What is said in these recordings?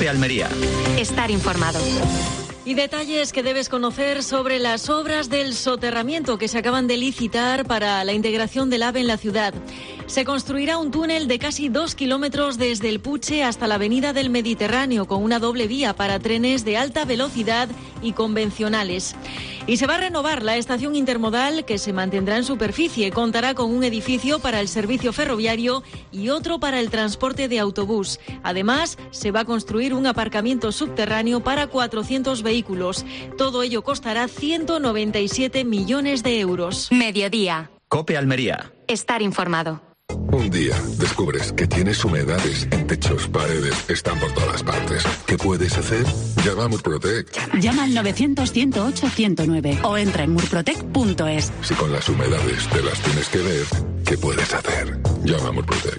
COPE Almería. Estar informado. Y detalles que debes conocer sobre las obras del soterramiento que se acaban de licitar para la integración del AVE en la ciudad. Se construirá un túnel de casi 2 kilómetros desde el Puche hasta la Avenida del Mediterráneo, con una doble vía para trenes de alta velocidad y convencionales. Y se va a renovar la estación intermodal, que se mantendrá en superficie. Contará con un edificio para el servicio ferroviario y otro para el transporte de autobús. Además, se va a construir un aparcamiento subterráneo para 400 vehículos. Todo ello costará 197 millones de euros. Mediodía. COPE Almería. Estar informado. Un día descubres que tienes humedades en techos, paredes, están por todas partes. ¿Qué puedes hacer? Llama a Murprotec. Llama al 900-108-109 o entra en murprotec.es. Si con las humedades te las tienes que ver, ¿qué puedes hacer? Llama a Murprotec.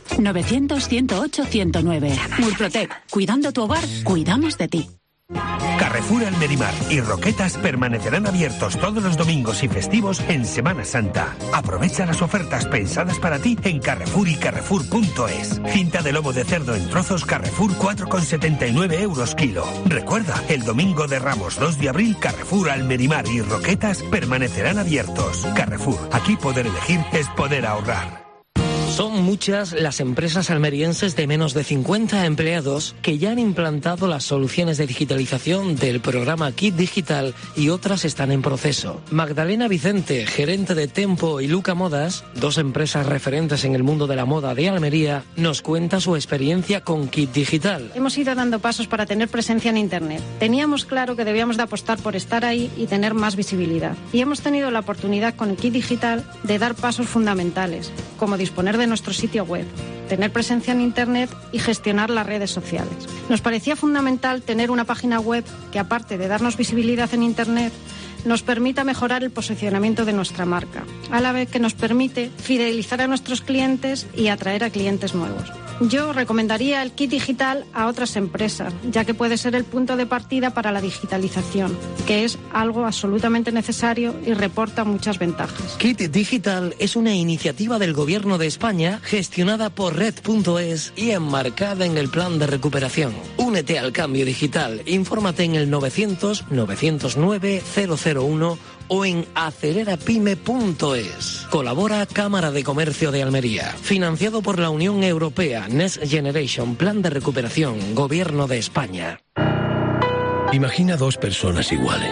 900-108-109. Murprotec. Cuidando tu hogar, cuidamos de ti. Carrefour Almerimar y Roquetas permanecerán abiertos todos los domingos y festivos en Semana Santa. Aprovecha las ofertas pensadas para ti en Carrefour y Carrefour.es. Cinta de lomo de cerdo en trozos Carrefour 4,79 euros kilo. Recuerda, el domingo de Ramos 2 de abril, Carrefour Almerimar y Roquetas permanecerán abiertos. Carrefour, aquí poder elegir es poder ahorrar. Son muchas las empresas almerienses de menos de 50 empleados que ya han implantado las soluciones de digitalización del programa Kit Digital y otras están en proceso. Magdalena Vicente, gerente de Tempo y Luca Modas, dos empresas referentes en el mundo de la moda de Almería, nos cuenta su experiencia con Kit Digital. Hemos ido dando pasos para tener presencia en Internet. Teníamos claro que debíamos de apostar por estar ahí y tener más visibilidad. Y hemos tenido la oportunidad con el Kit Digital de dar pasos fundamentales, como disponer de nuestro sitio web, tener presencia en Internet y gestionar las redes sociales. Nos parecía fundamental tener una página web que, aparte de darnos visibilidad en Internet, nos permita mejorar el posicionamiento de nuestra marca, a la vez que nos permite fidelizar a nuestros clientes y atraer a clientes nuevos. Yo recomendaría el Kit Digital a otras empresas, ya que puede ser el punto de partida para la digitalización, que es algo absolutamente necesario y reporta muchas ventajas. Kit Digital es una iniciativa del Gobierno de España gestionada por Red.es y enmarcada en el plan de recuperación. Únete al cambio digital. Infórmate en el 900-909-001 o en acelerapyme.es. Colabora Cámara de Comercio de Almería. Financiado por la Unión Europea, Next Generation, Plan de Recuperación, Gobierno de España. Imagina dos personas iguales.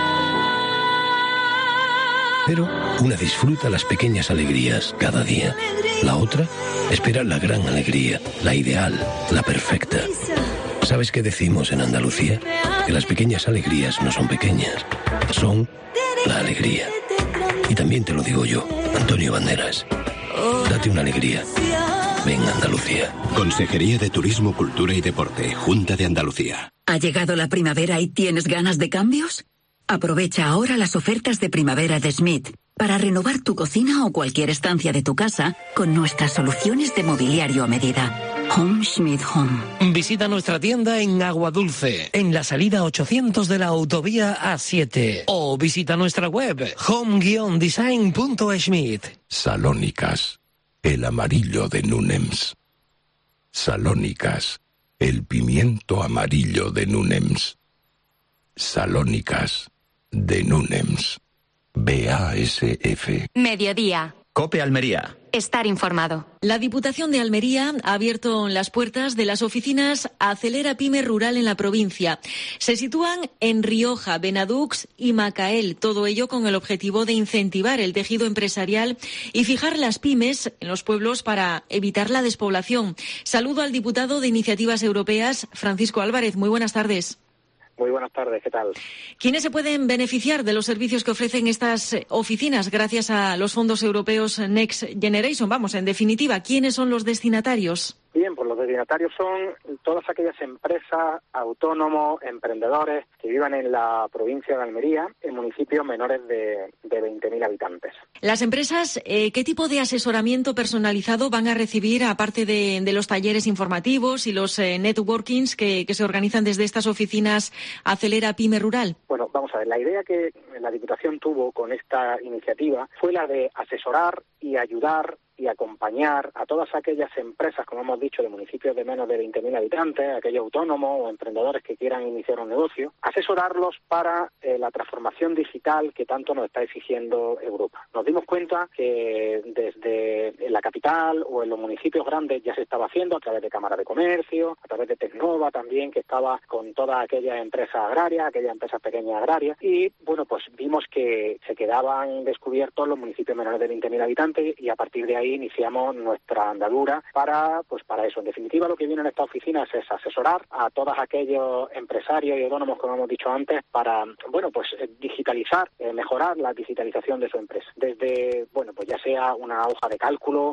Pero una disfruta las pequeñas alegrías cada día. La otra espera la gran alegría, la ideal, la perfecta. ¿Sabes qué decimos en Andalucía? Que las pequeñas alegrías no son pequeñas, son la alegría. Y también te lo digo yo, Antonio Banderas. Date una alegría. Ven Andalucía. Consejería de Turismo, Cultura y Deporte, Junta de Andalucía. ¿Ha llegado la primavera y tienes ganas de cambios? Aprovecha ahora las ofertas de primavera de Schmidt para renovar tu cocina o cualquier estancia de tu casa con nuestras soluciones de mobiliario a medida. Home Schmidt Home. Visita nuestra tienda en Aguadulce, en la salida 800 de la autovía A7. O visita nuestra web home-design.schmidt. Salónicas, el amarillo de Núnems. Salónicas, el pimiento amarillo de Núnems. Salónicas, de Núnems. BASF. Mediodía. COPE Almería. Estar informado. La Diputación de Almería ha abierto las puertas de las oficinas Acelera Pyme Rural en la provincia. Se sitúan en Rioja, Benadux y Macael, todo ello con el objetivo de incentivar el tejido empresarial y fijar las pymes en los pueblos para evitar la despoblación. Saludo al diputado de Iniciativas Europeas, Francisco Álvarez. Muy buenas tardes. Muy buenas tardes, ¿qué tal? ¿Quiénes se pueden beneficiar de los servicios que ofrecen estas oficinas gracias a los fondos europeos Next Generation? Vamos, en definitiva, ¿quiénes son los destinatarios? Bien, pues los destinatarios son todas aquellas empresas, autónomos, emprendedores que vivan en la provincia de Almería, en municipios menores de 20.000 habitantes. Las empresas, ¿qué tipo de asesoramiento personalizado van a recibir, aparte de los talleres informativos y los networkings que se organizan desde estas oficinas Acelera Pyme Rural? Bueno, vamos a ver, la idea que la Diputación tuvo con esta iniciativa fue la de asesorar y ayudar y acompañar a todas aquellas empresas, como hemos dicho, de municipios de menos de 20.000 habitantes, aquellos autónomos o emprendedores que quieran iniciar un negocio, asesorarlos para la transformación digital que tanto nos está exigiendo Europa. Nos dimos cuenta que desde la capital o en los municipios grandes ya se estaba haciendo a través de Cámara de Comercio, a través de Tecnova también, que estaba con todas aquellas empresas agrarias, aquellas empresas pequeñas agrarias, y bueno, pues vimos que se quedaban descubiertos los municipios menores de 20.000 habitantes y a partir de ahí iniciamos nuestra andadura para eso. En definitiva, lo que viene en esta oficina es asesorar a todos aquellos empresarios y autónomos, como hemos dicho antes, para, bueno, pues digitalizar, mejorar la digitalización de su empresa. Desde, bueno, pues ya sea una hoja de cálculo,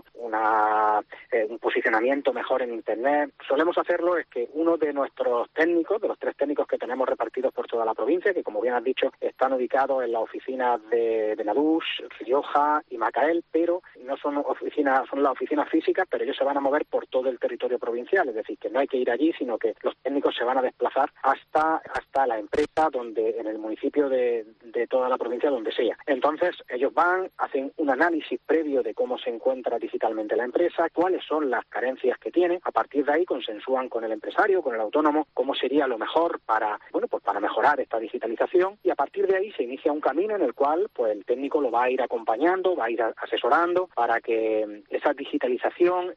un posicionamiento mejor en Internet. Solemos hacerlo es que uno de nuestros técnicos, de los 3 técnicos que tenemos repartidos por toda la provincia, que como bien has dicho, están ubicados en las oficinas de Benadús, Rioja y Macael, pero no son oficinas, son las oficinas físicas, pero ellos se van a mover por todo el territorio provincial, es decir, que no hay que ir allí, sino que los técnicos se van a desplazar hasta la empresa, donde en el municipio de toda la provincia, donde sea. Entonces, ellos van, hacen un análisis previo de cómo se encuentra digitalmente la empresa, cuáles son las carencias que tiene. A partir de ahí consensúan con el empresario, con el autónomo, cómo sería lo mejor para mejorar esta digitalización, y a partir de ahí se inicia un camino en el cual pues el técnico lo va a ir acompañando, va a ir asesorando para que esa digitalización,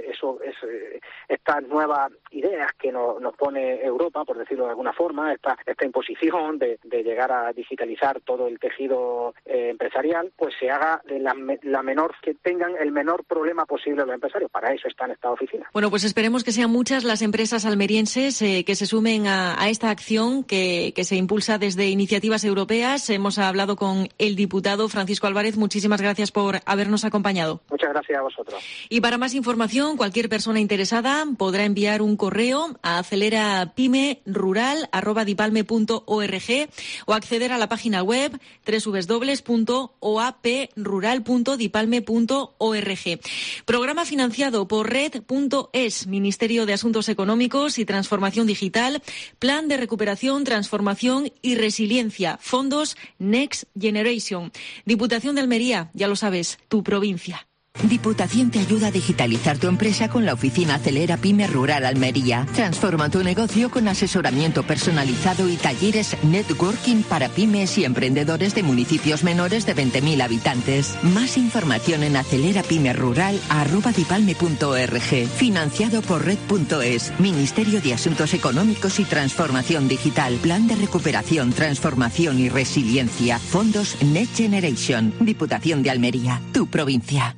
estas nuevas ideas que nos pone Europa, por decirlo de alguna forma, esta imposición de llegar a digitalizar todo el tejido empresarial, pues se haga de la menor, que tengan el menor problema posible los empresarios. Para eso está en esta oficina. Bueno, pues esperemos que sean muchas las empresas almerienses que se sumen a esta acción que se impulsa desde iniciativas europeas. Hemos hablado con el diputado Francisco Álvarez. Muchísimas gracias por habernos acompañado. Muchas gracias a vosotros. Y para más información, cualquier persona interesada podrá enviar un correo a acelerapimerural@dipalme.org o acceder a la página web www.oaprural.dipalme.org. Programa financiado por Red.es, Ministerio de Asuntos Económicos y Transformación Digital, Plan de Recuperación, Transformación y Resiliencia, Fondos Next Generation. Diputación de Almería, ya lo sabes, tu provincia. Diputación te ayuda a digitalizar tu empresa con la oficina Acelera Pyme Rural Almería. Transforma tu negocio con asesoramiento personalizado y talleres networking para pymes y emprendedores de municipios menores de 20.000 habitantes. Más información en acelerapimerural@dipalme.org. Financiado por Red.es, Ministerio de Asuntos Económicos y Transformación Digital, Plan de Recuperación, Transformación y Resiliencia, Fondos Next Generation. Diputación de Almería, tu provincia.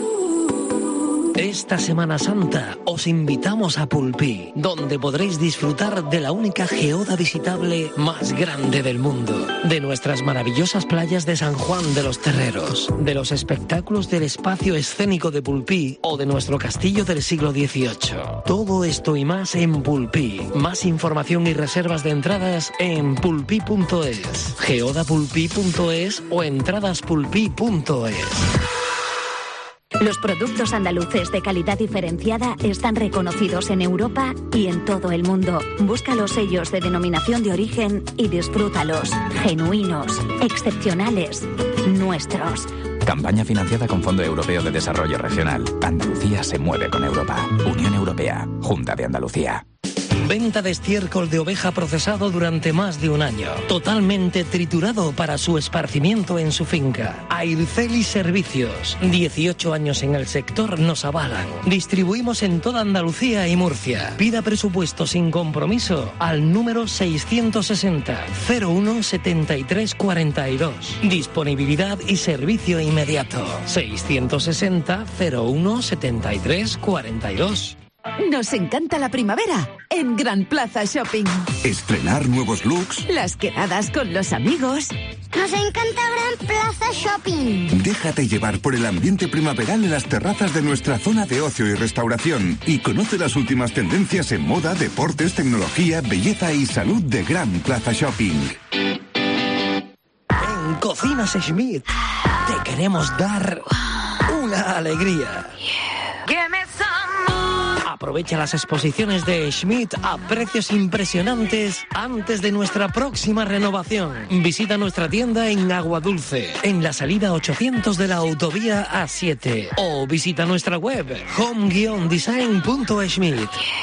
Esta Semana Santa os invitamos a Pulpí, donde podréis disfrutar de la única geoda visitable más grande del mundo, de nuestras maravillosas playas de San Juan de los Terreros, de los espectáculos del espacio escénico de Pulpí o de nuestro castillo del siglo XVIII. Todo esto y más en Pulpí. Más información y reservas de entradas en pulpí.es, geodapulpí.es o entradaspulpí.es. Los productos andaluces de calidad diferenciada están reconocidos en Europa y en todo el mundo. Busca los sellos de denominación de origen y disfrútalos. Genuinos, excepcionales, nuestros. Campaña financiada con Fondo Europeo de Desarrollo Regional. Andalucía se mueve con Europa. Unión Europea. Junta de Andalucía. Venta de estiércol de oveja procesado durante más de un año. Totalmente triturado para su esparcimiento en su finca. Airceli Servicios. 18 años en el sector nos avalan. Distribuimos en toda Andalucía y Murcia. Pida presupuesto sin compromiso al número 660 01 73 42. Disponibilidad y servicio inmediato. 660 01 73 42. Nos encanta la primavera en Gran Plaza Shopping. Estrenar nuevos looks. Las quedadas con los amigos. Nos encanta Gran Plaza Shopping. Déjate llevar por el ambiente primaveral en las terrazas de nuestra zona de ocio y restauración y conoce las últimas tendencias en moda, deportes, tecnología, belleza y salud de Gran Plaza Shopping. En Cocinas Schmidt te queremos dar una alegría. Aprovecha las exposiciones de Schmidt a precios impresionantes antes de nuestra próxima renovación. Visita nuestra tienda en Aguadulce, en la salida 800 de la autovía A7. O visita nuestra web home-design.schmidt.